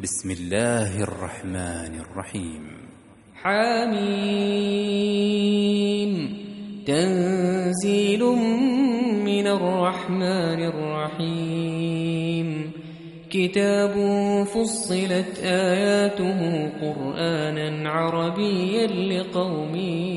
بسم الله الرحمن الرحيم. حميم تنزيل من الرحمن الرحيم. كتاب فصلت آياته قرآنا عربيا لقوم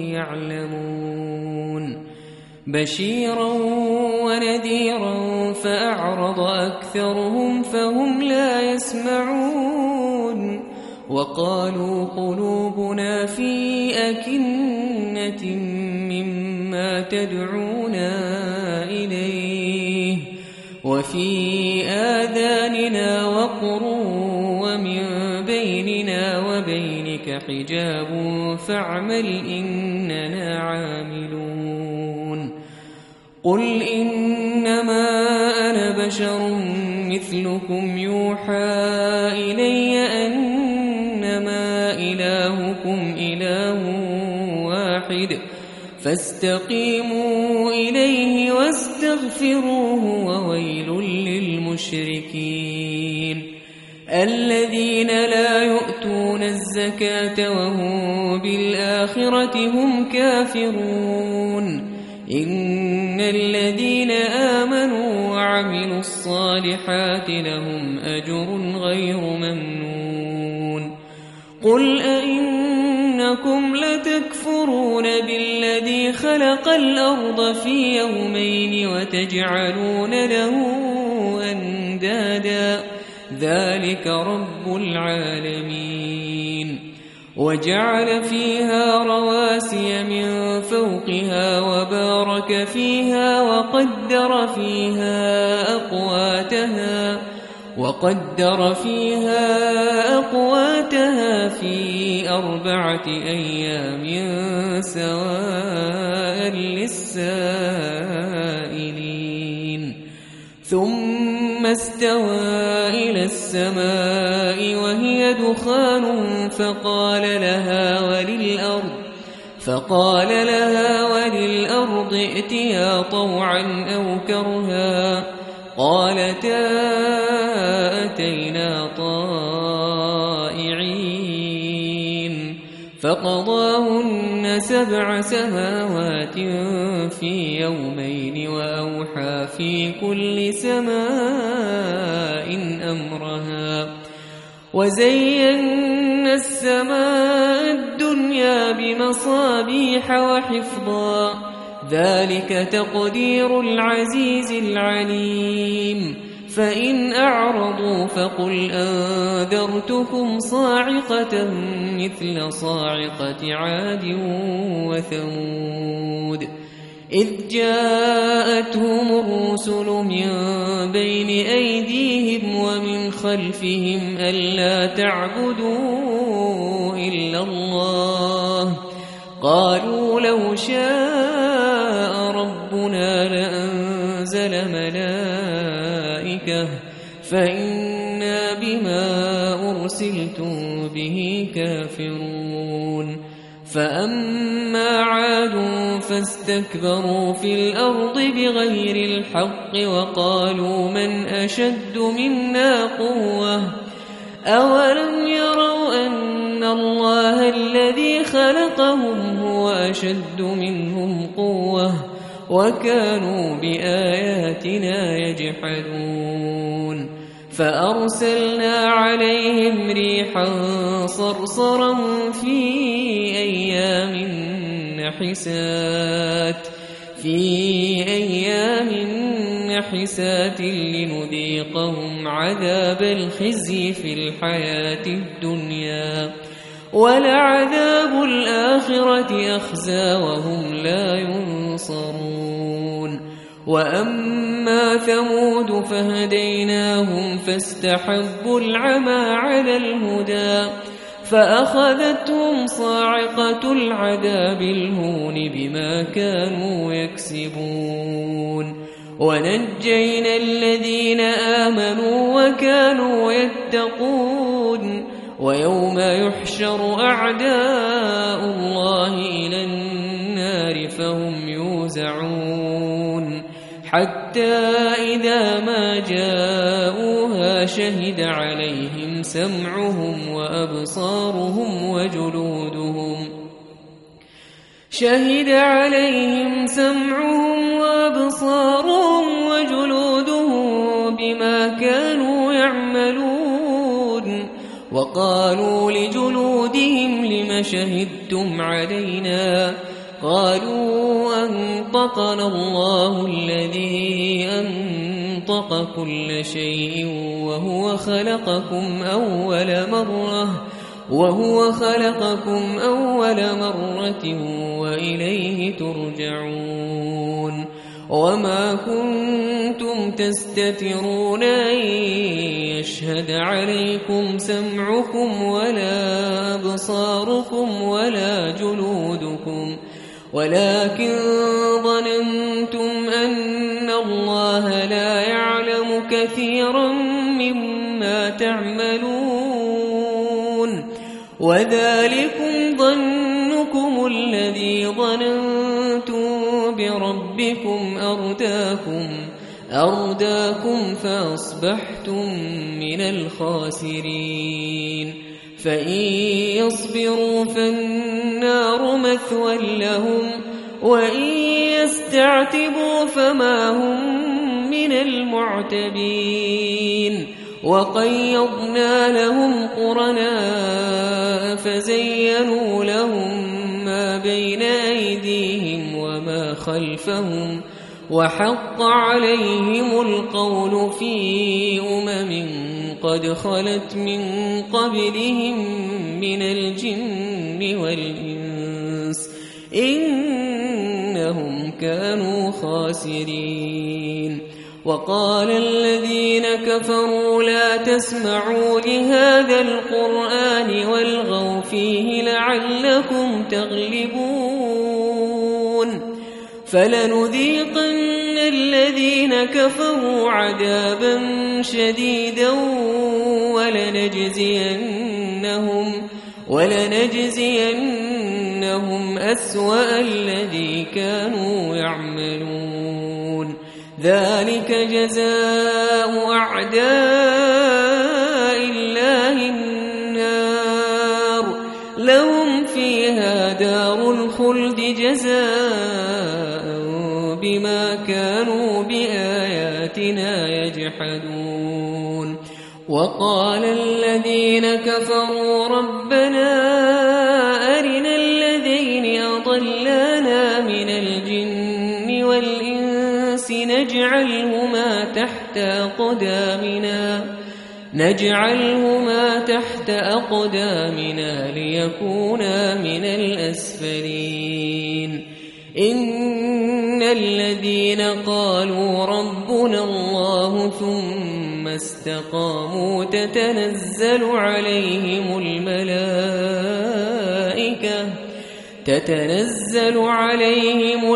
يعلمون. بشيرا ونذيرا فأعرض أكثرهم فهم لا يسمعون. وقالوا قلوبنا في أكنة مما تدعونا إليه وفي آذاننا وقر ومن بيننا وبينك حجاب فاعمل إننا عاملون. قل إنما أنا بشر مثلكم يوحى إلي أنما إلهكم إله واحد فاستقيموا إليه واستغفروه وويل للمشركين الذين لا يؤتون الزكاة وهم بالآخرة هم كافرون. إن الذين آمنوا وعملوا الصالحات لهم أجر غير ممنون. قل أئنكم لتكفرون بالذي خلق الأرض في يومين وتجعلون له أندادا ذلك رب العالمين. وجعل فيها رواسي من فوقها وبارك فيها وقدر فيها أقواتها في 4 أيام سواء للسائلين. ثم استوى إلى السماء وهي دخان فقال لها وللأرض ائتيا طوعا أو كرها قالتا أتينا طائعين. فقضاهن 7 سماوات في يومين وأوحى في كل سماء أمرها. وزينا السماء الدنيا بمصابيح وحفظا ذلك تقدير العزيز العليم. فإن أعرضوا فقل أنذرتكم صاعقة مثل صاعقة عاد وثمود إذ جاءتهم الرسل من بين أيديهم ومن خلفهم ألا تعبدوا إلا الله قالوا لو شاء ربنا لأنزل ملائكة فإنا بما أرسلتم به كافرون. فأما عاد فاستكبروا في الأرض بغير الحق وقالوا من أشد منا قوة أولم يروا أن الله الذي خلقهم هو أشد منهم قوة وكانوا بآياتنا يجحدون. فأرسلنا عليهم ريحا صرصرا في أيام نحسات لنذيقهم عذاب الخزي في الحياة الدنيا ولعذاب الآخرة أخزى وهم لا ينصرون. وأما ثمود فهديناهم فاستحبوا العمى على الهدى فأخذتهم صاعقة العذاب الهون بما كانوا يكسبون. ونجينا الذين آمنوا وكانوا يتقون. ويوم يحشر أعداء الله إلى النار فهم يوزعون حتى إذا ما جاءوها شهد عليهم سمعهم وأبصارهم وجلودهم بما كانوا يعملون. وقالوا لجلودهم لم شهدتم علينا؟ قالوا أنطقنا الله الذي أنطق كل شيء وهو خلقكم أول مرة وإليه ترجعون. وما كنتم تستترون أن يشهد عليكم سمعكم ولا أبصاركم ولا جلودكم ولكن ظننتم أن الله لا يعلم كثيرا مما تعملون. وذلكم ظنكم الذي ظننتم بربكم أرداكم فأصبحتم من الخاسرين. فإن يصبروا فالنار مثوى لهم وإن يستعتبوا فما هم من المعتبين. وقيضنا لهم قرناء فزينوا لهم ما بين أيديهم وما خلفهم وحق عليهم القول في قد خلت من قبلهم من الجن والإنس إنهم كانوا خاسرين. وقال الذين كفروا لا تسمعوا لهذا القرآن والغوا فيه لعلكم تغلبون. فلنذيقن الذين كفروا عذابا شديدا ولنجزينهم أسوأ الذي كانوا يعملون. ذلك جزاء أعداء الله النار لهم فيها دار الخلد جزاء بما كانوا بآياتنا يجحدون. وقال الذين كفروا ربنا أرنا الذين أضلانا من الجن والإنس نجعلهما تحت أقدامنا ليكونا من الأسفلين. إن الذين قالوا ربنا الله ثم استقاموا تتنزل عليهم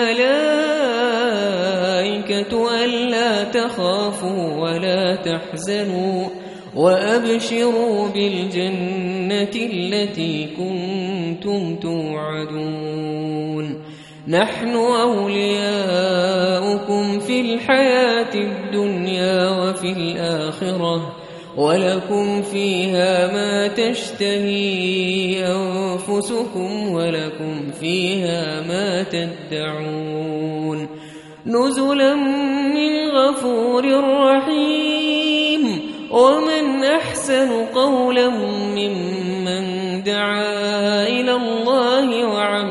الملائكة ألا تخافوا ولا تحزنوا وأبشروا بالجنة التي كنتم توعدون. نحن أولياؤكم في الحياة الدنيا وفي الآخرة ولكم فيها ما تشتهي أنفسكم ولكم فيها ما تدعون. نزلا من غفور رحيم. ومن أحسن قولا ممن دعا إلى الله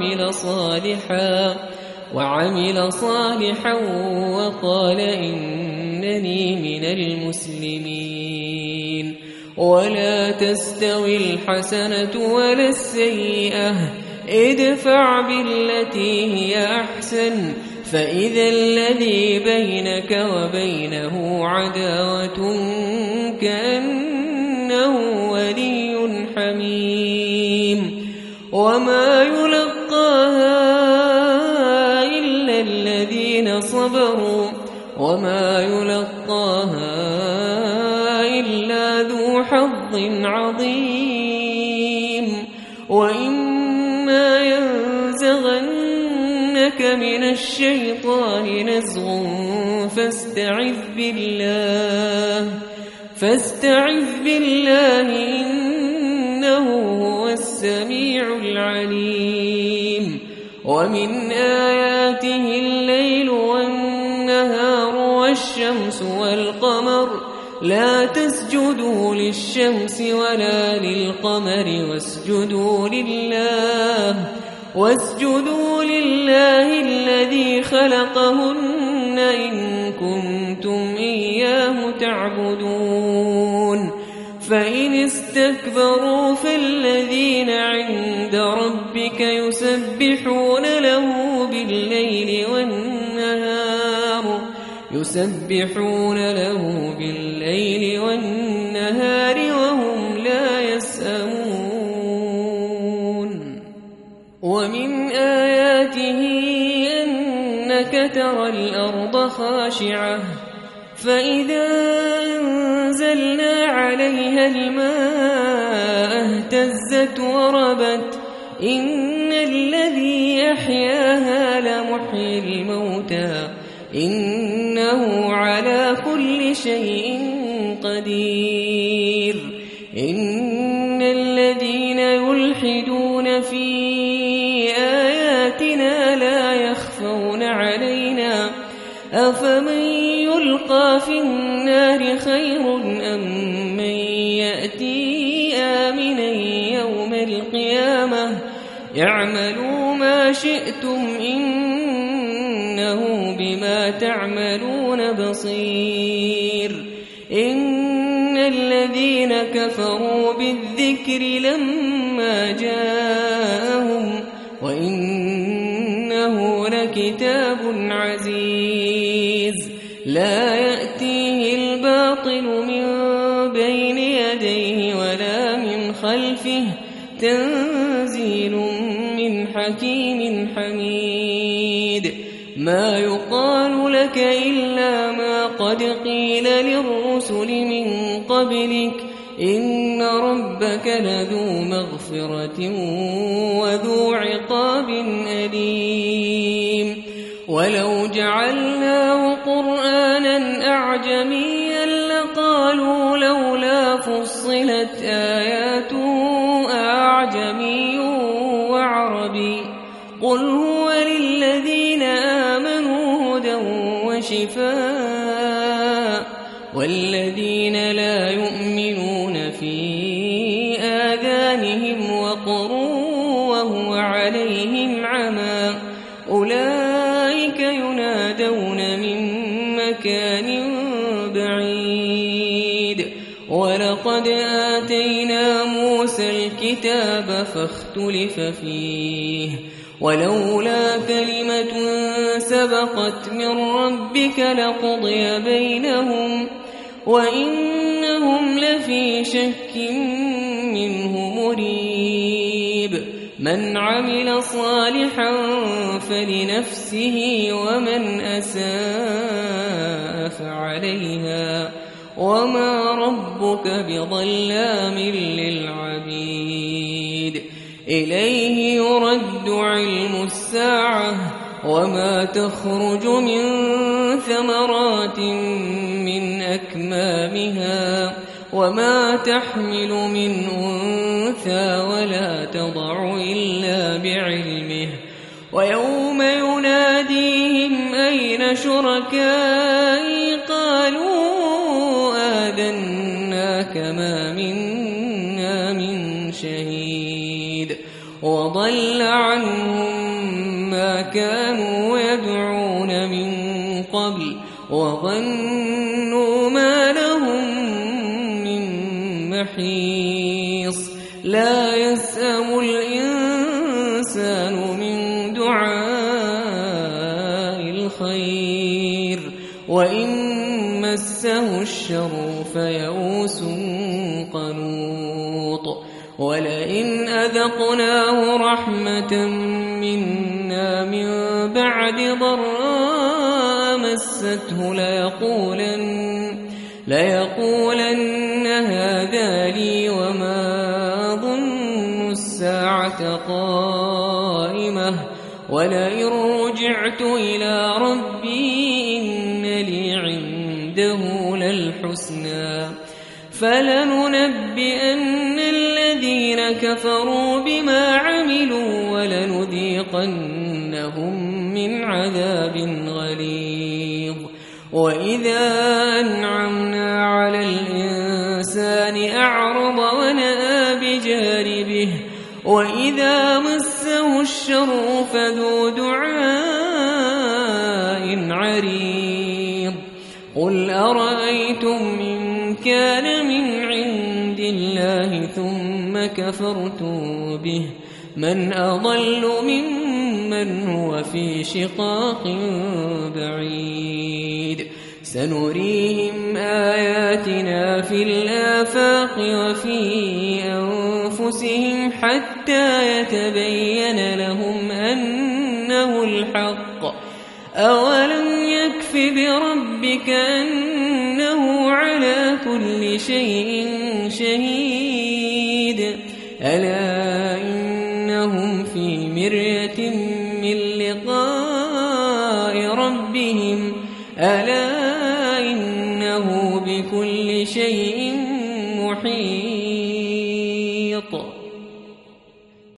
وعمل صالحا وقال إنني من المسلمين. ولا تستوي الحسنة ولا السيئة ادفع بالتي هي أحسن فإذا الذي بينك وبينه عداوة كأنه ولي حميم. وما يلقاها إلا الذين صبروا وما يلقاها إلا ذو حظ عظيم. وإما ينزغنك من الشيطان نزغ فاستعذ بالله إنه هو السميع العليم ومن آياته الليل والنهار والشمس والقمر لا تسجدوا للشمس ولا للقمر واسجدوا لله الذي خلقهن إن كنتم إياه تعبدون فإن استكبروا فالذين عند ربك يسبحون له بالليل والنهار وهم لا يسأمون ومن آياته أنك ترى الأرض خاشعة فإذا أنزلنا عليها الماء اهتزت وربت إن الذي أحياها لمحيي الموتى إنه على كل شيء قدير إن الذين يلحدون في آياتنا لا يخفون علينا أفمن يلقى في النار خير أم من يأتي آمنا يوم القيامة اعملوا ما شئتم إنه بما تعملون بصير إن الذين كفروا بالذكر لما جاءهم وإنه لكتاب عزيز لا يأتيه الباطل من بين يديه ولا من خلفه تنزيل من حكيم حميد ما يقال لك إلا ما قد قيل للرسل من قبلك إن ربك لذو مغفرة وذو عقاب أليم ولو جعلناه قرآنا أعجميا لقالوا لولا فصلت آياته أعجمي وعربي قل هو للذين آمنوا هدى وشفاء والذين لا يؤمنون في آذانهم وقر وهو عليهم عمى أولئك ينادون من مكان بعيد ولقد آتينا موسى الكتاب فاختلف فيه ولولا كلمة سبقت من ربك لقضي بينهم وإنهم لفي شك منه مريب من عمل صالحا فلنفسه ومن أساء فعليها وما ربك بظلام للعبيد إليه يرد علم الساعة وما تخرج من ثمرات من أكمامها وما تحمل من أنثى ولا تضع إلا بعلمه ويوم يناديهم أين شركائي قالوا آذناك ما منا من شهيد وضل عنهم ما كانوا يدعون من قبل وظنوا ما لهم من محيص لا يسأم الإنسان من دعاء الخير وإن مسه الشر فيئوس قنوط ولئن أذقناه رحمة منا من بعد ضراء مسته ليقولن هذا لي وما ظن الساعة قائمة ولئن رجعت إلى ربي إن لي عنده للحسنى فلننبئن الذين كفروا بما عملوا ولنذيقنهم من عذاب غليظ وإذا أنعمنا على الإنسان أعرض ونأى بجانبه وإذا مسه الشر فذو دعاء عريض قل أرأيتم إن كان من عند الله ثم كفرتم به من أضل ممن هو في شقاق بعيد سنريهم آياتنا في الآفاق وفي أنفسهم حتى يتبين لهم أنه الحق أولم يكف بربك أنه على كل شيء شهيد ألا إنهم في مرية من لقاء ربهم ألا إنه بكل شيء محيط